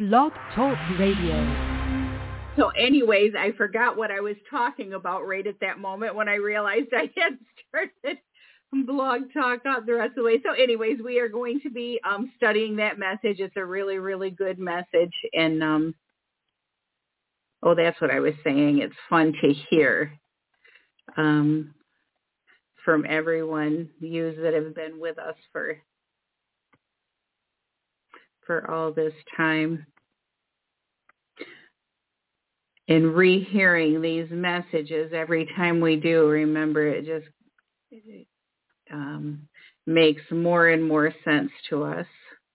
Blog Talk Radio. So anyways, I forgot what I was talking about right at that moment when I realized I had started Blog Talk up the rest of the way. So anyways, we are going to be studying that message. It's a really, really good message. And, that's what I was saying. It's fun to hear from everyone, you that have been with us for all this time. And rehearing these messages every time we do, remember, it just makes more and more sense to us.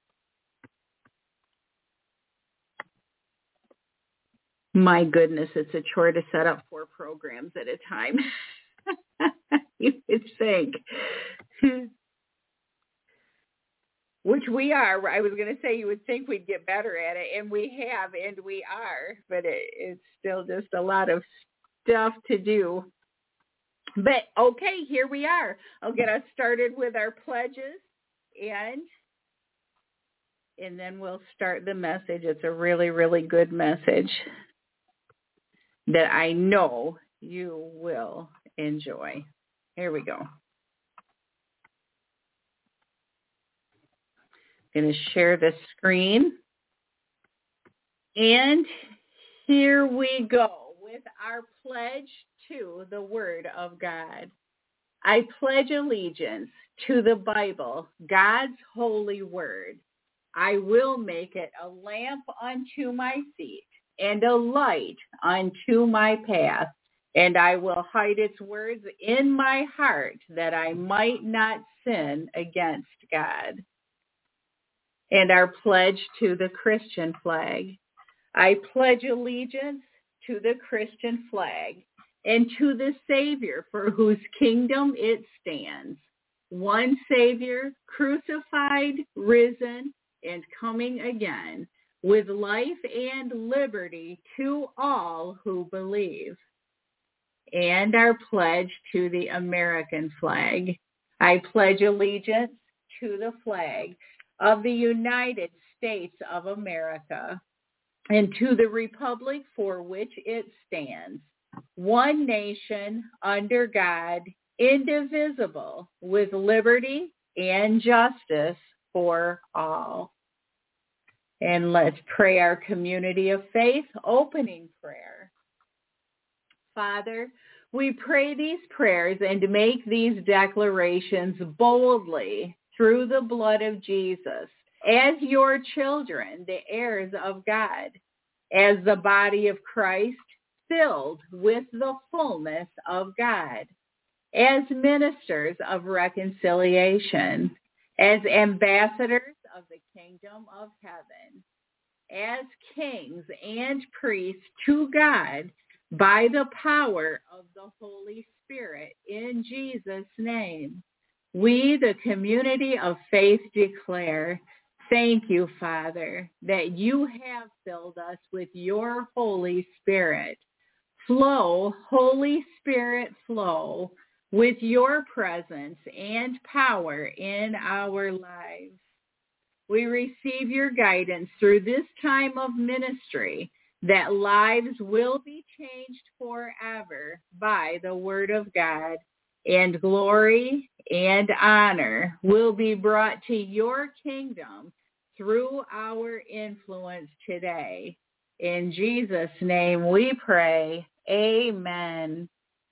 My goodness, it's a chore to set up 4 programs at a time. You would think. Which we are. I was going to say you would think we'd get better at it, and we have, and we are, but it's still just a lot of stuff to do. But, okay, here we are. I'll get us started with our pledges, and then we'll start the message. It's a really, really good message that I know you will enjoy. Here we go. Going to share the screen. And here we go with our pledge to the Word of God. I pledge allegiance to the Bible, God's holy word. I will make it a lamp unto my feet and a light unto my path, and I will hide its words in my heart that I might not sin against God. And our pledge to the Christian flag. I pledge allegiance to the Christian flag and to the Savior for whose kingdom it stands. One Savior, crucified, risen, and coming again, with life and liberty to all who believe. And our pledge to the American flag. I pledge allegiance to the flag of the United States of America, and to the republic for which it stands, one nation, under God, indivisible, with liberty and justice for all. And let's pray our community of faith opening prayer. Father, we pray these prayers and make these declarations boldly through the blood of Jesus, as your children, the heirs of God, as the body of Christ, filled with the fullness of God, as ministers of reconciliation, as ambassadors of the kingdom of heaven, as kings and priests to God by the power of the Holy Spirit, in Jesus' name. We, the community of faith, declare, thank you, Father, that you have filled us with your Holy Spirit. Flow, Holy Spirit, flow with your presence and power in our lives. We receive your guidance through this time of ministry, that lives will be changed forever by the word of God, and glory and honor will be brought to your kingdom through our influence today. In Jesus' name we pray. Amen.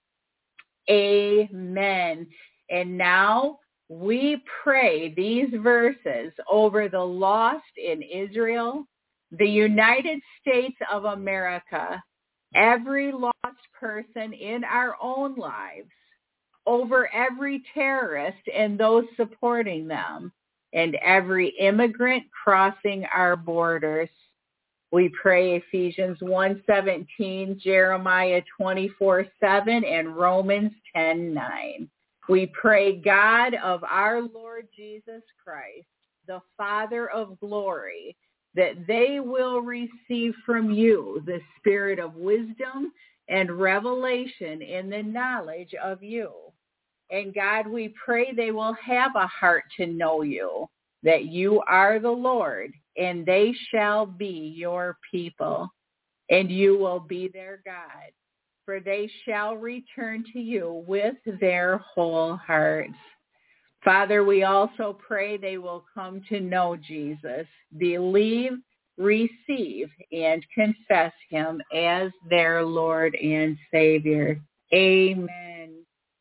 Amen. And now we pray these verses over the lost in Israel, the United States of America, every lost person in our own lives, over every terrorist and those supporting them, and every immigrant crossing our borders. We pray Ephesians 1:17, Jeremiah 24:7, and Romans 10:9. We pray God of our Lord Jesus Christ, the Father of glory, that they will receive from you the spirit of wisdom and revelation in the knowledge of you. And God, we pray they will have a heart to know you, that you are the Lord, and they shall be your people, and you will be their God, for they shall return to you with their whole hearts. Father, we also pray they will come to know Jesus, believe, receive, and confess him as their Lord and Savior. Amen.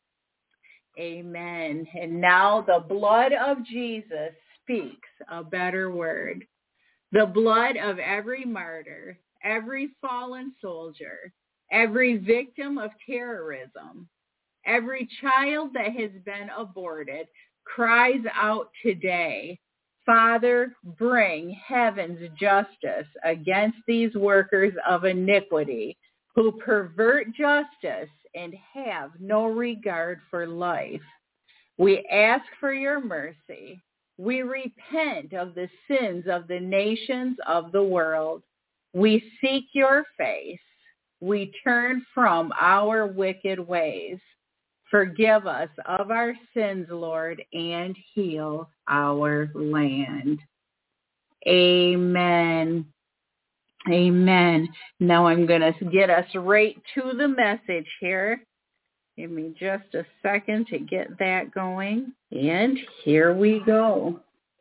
Amen. And now the blood of Jesus speaks a better word. The blood of every martyr, every fallen soldier, every victim of terrorism, every child that has been aborted cries out today, Father, bring heaven's justice against these workers of iniquity who pervert justice and have no regard for life. We ask for your mercy. We repent of the sins of the nations of the world. We seek your face. We turn from our wicked ways. Forgive us of our sins, Lord, and heal our land. Amen. Amen. Now I'm going to get us right to the message here. Give me just a second to get that going. And here we go.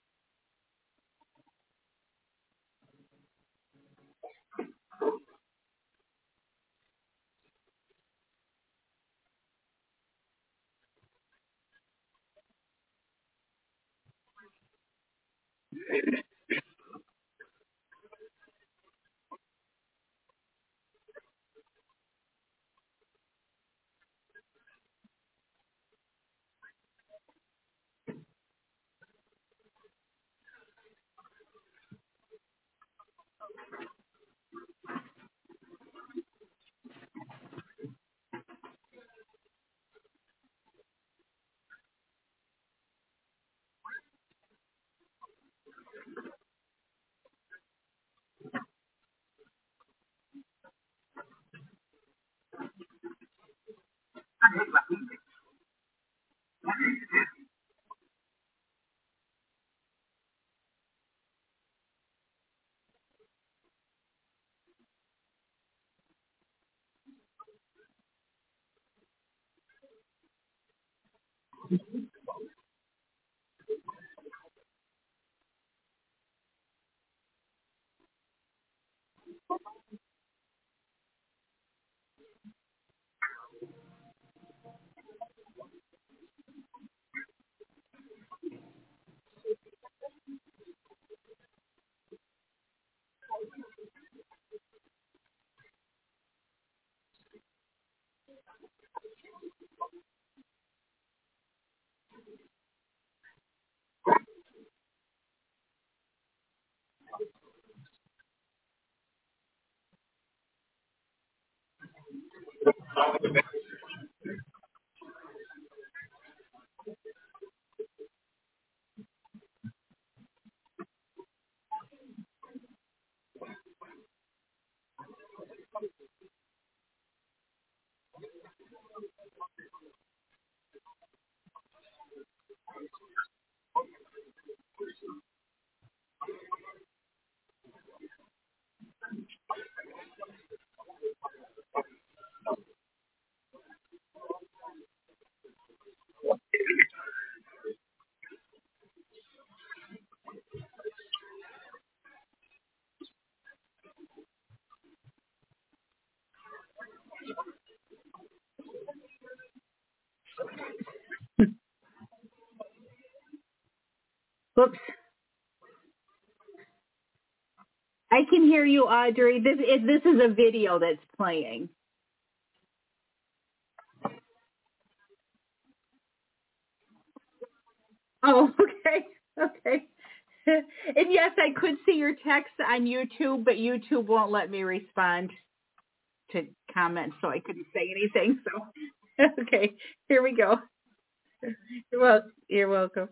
Whoops. I can hear you, Audrey. This is a video that's playing. Oh, okay. Okay. And yes, I could see your text on YouTube, but YouTube won't let me respond to comments, so I couldn't say anything. So, okay, here we go. You're welcome.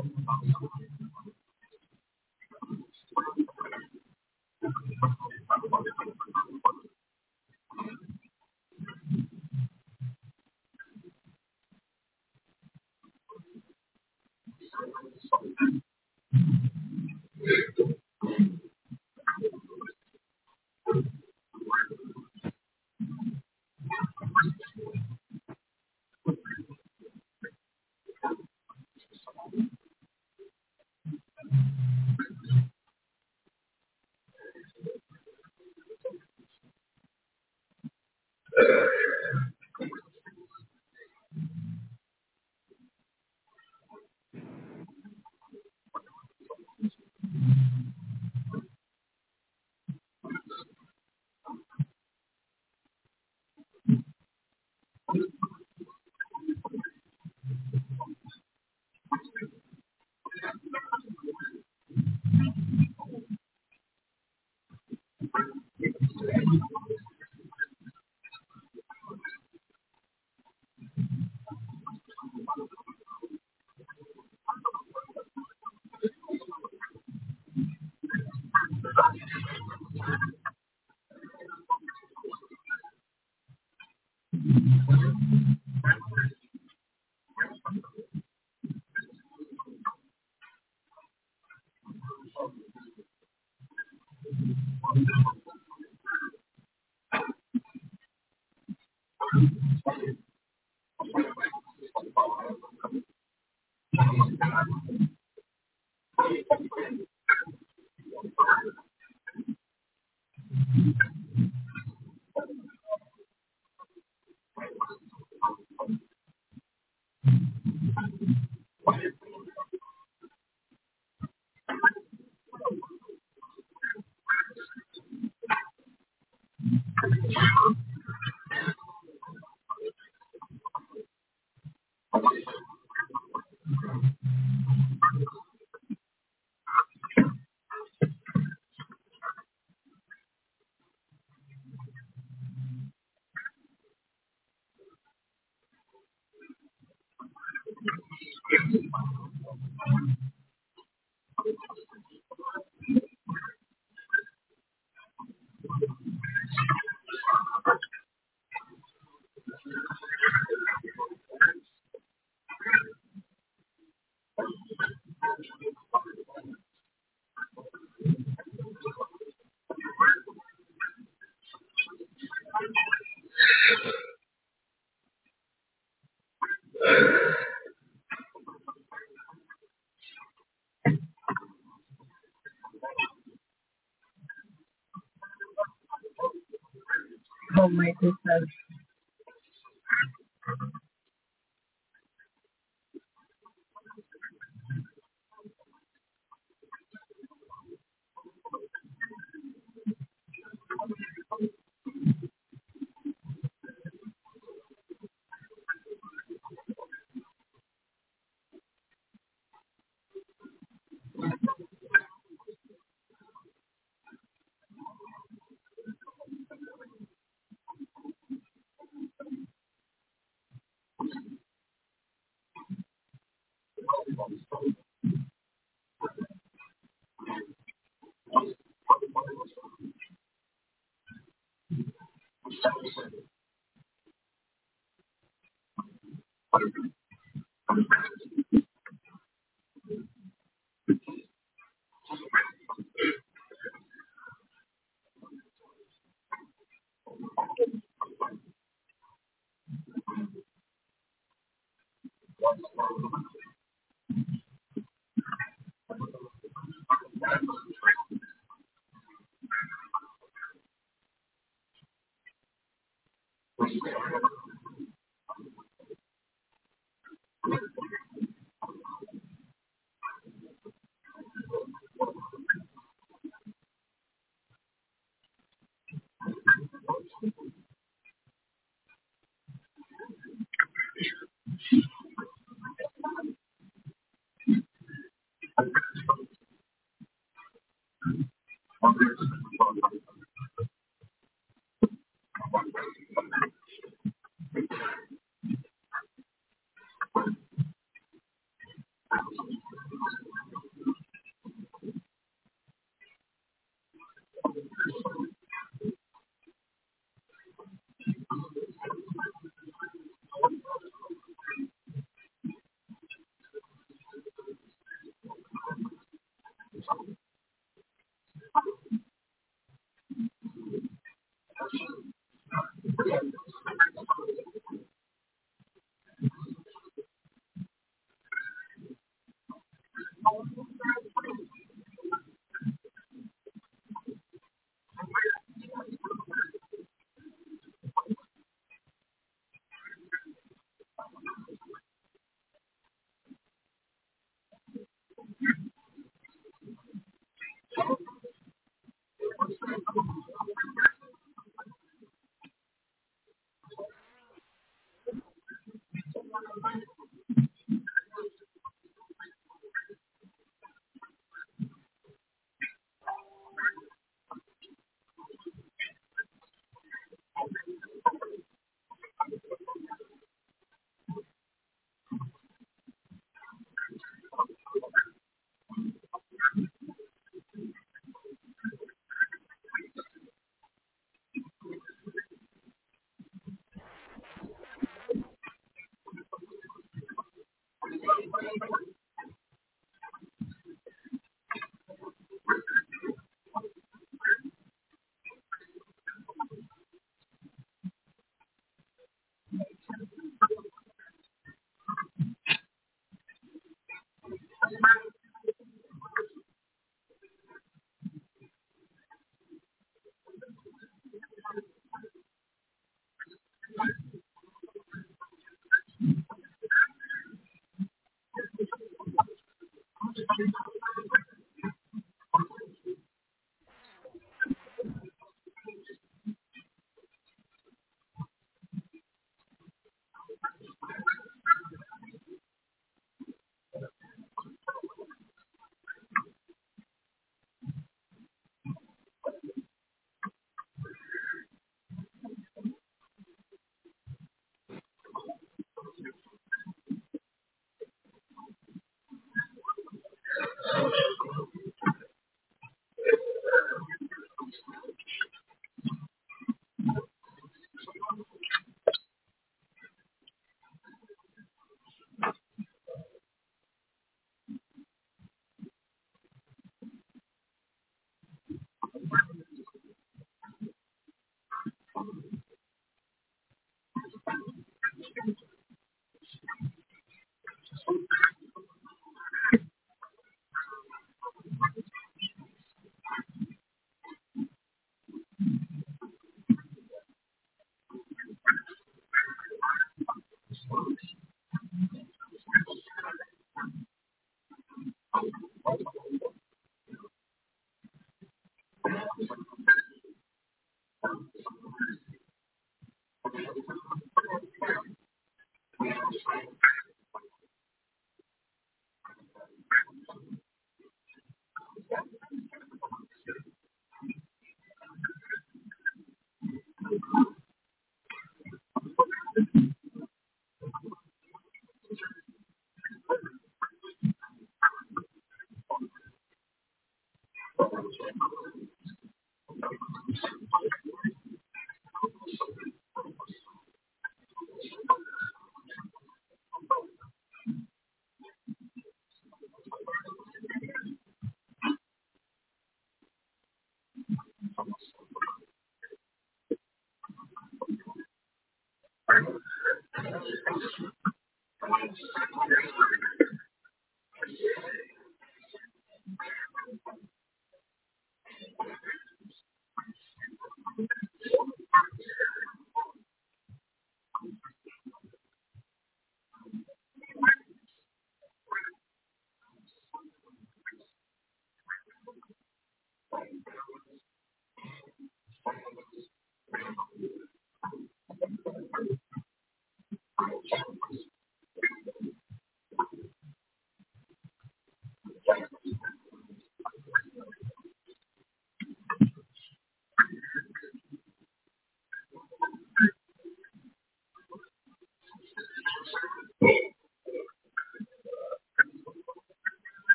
Oh my goodness.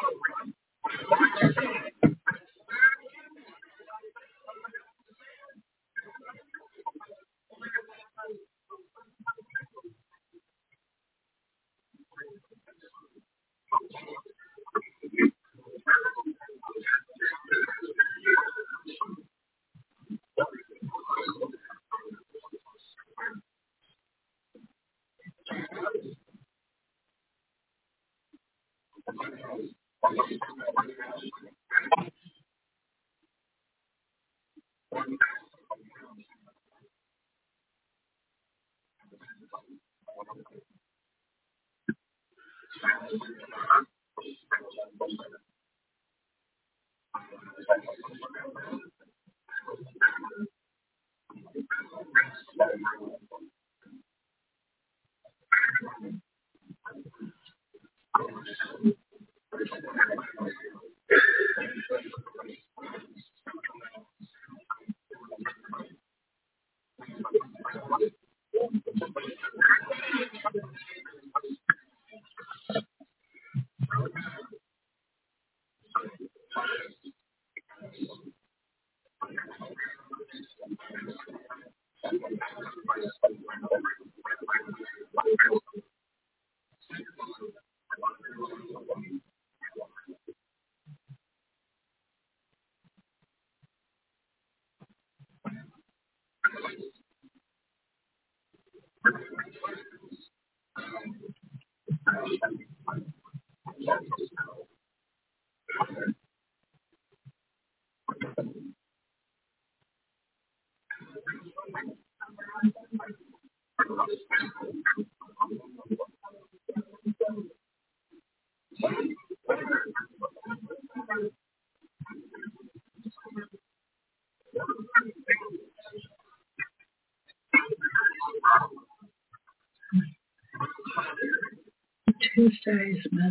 Chastisement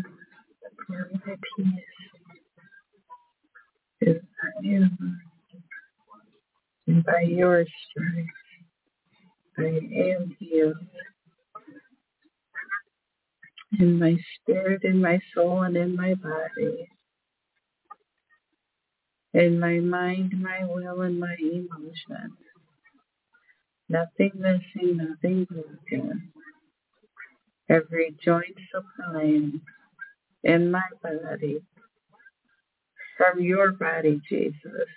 for my peace is by you, and by your strength I am healed in my spirit, in my soul, and in my body, in my mind, my will, and my emotions. Nothing missing, nothing broken. Every joint supplying in my body from your body, Jesus,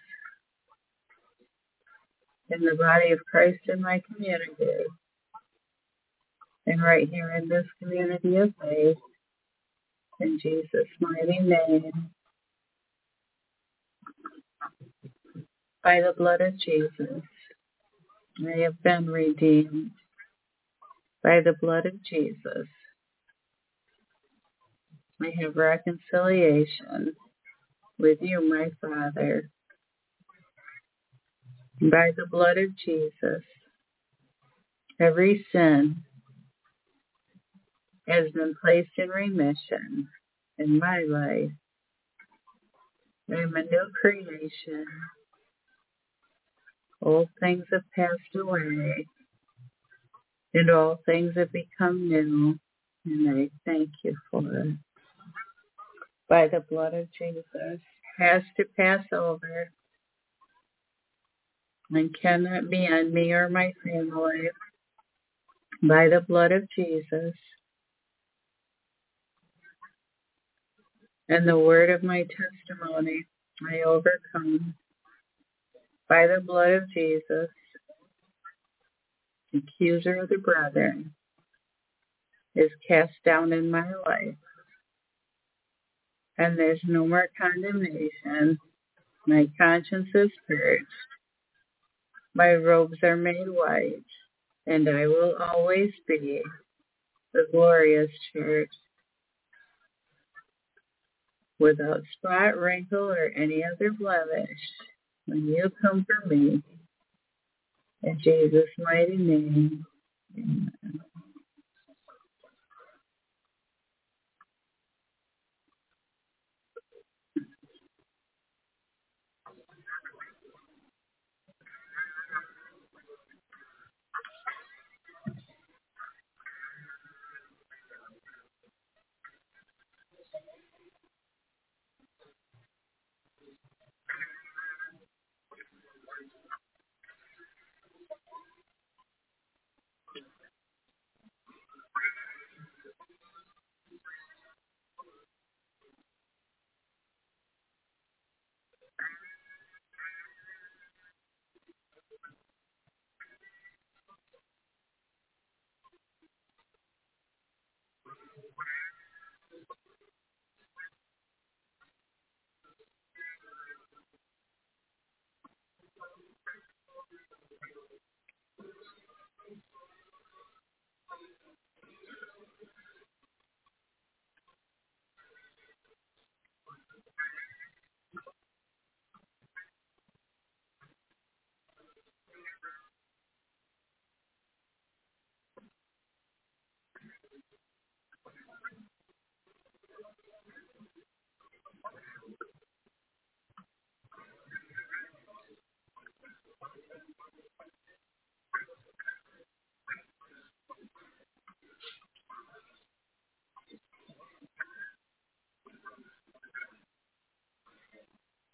in the body of Christ in my community, and right here in this community of faith, in Jesus' mighty name, by the blood of Jesus, I have been redeemed. By the blood of Jesus, I have reconciliation with you, my Father. By the blood of Jesus, every sin has been placed in remission in my life. I am a new creation. Old things have passed away, and all things have become new, and I thank you for it. By the blood of Jesus, has to pass over and cannot be on me or my family. By the blood of Jesus and the word of my testimony, I overcome. By the blood of Jesus, the accuser of the brethren is cast down in my life, and there's no more condemnation. My conscience is purged. My robes are made white, and I will always be the glorious church, without spot, wrinkle, or any other blemish, when you come for me. In Jesus' mighty name, amen.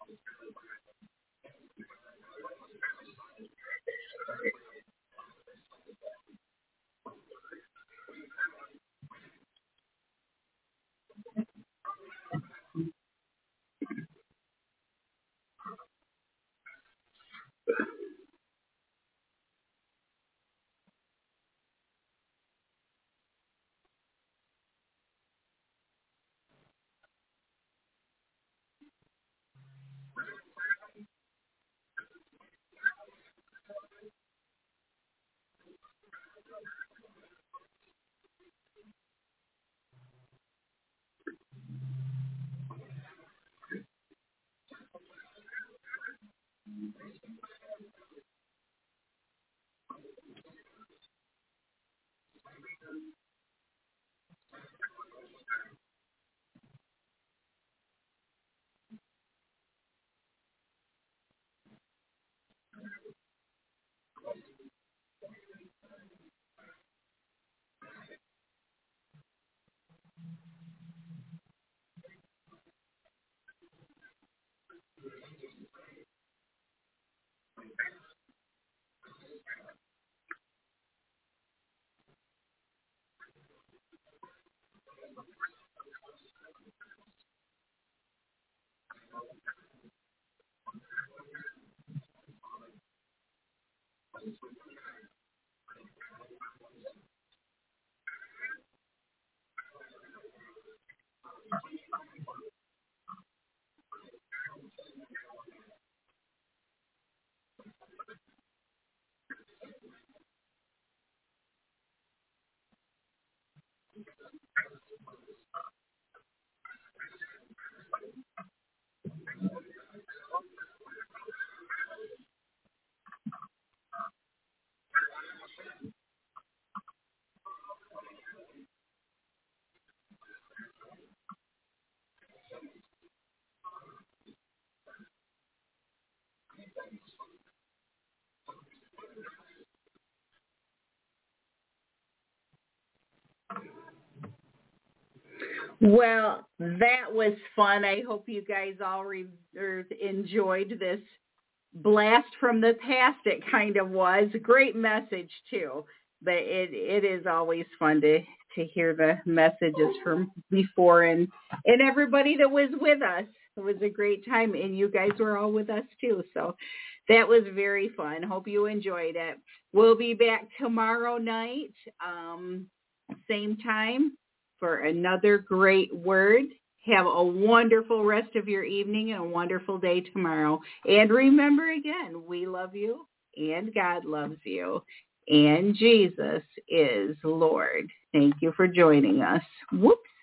Well, that was fun. I hope you guys all enjoyed this blast from the past. It kind of was. Great message, too. But it is always fun to hear the messages from before and everybody that was with us. It was a great time, and you guys were all with us, too. So that was very fun. Hope you enjoyed it. We'll be back tomorrow night, same time, for another great word. Have a wonderful rest of your evening and a wonderful day tomorrow. And remember again, we love you and God loves you and Jesus is Lord. Thank you for joining us. Whoops.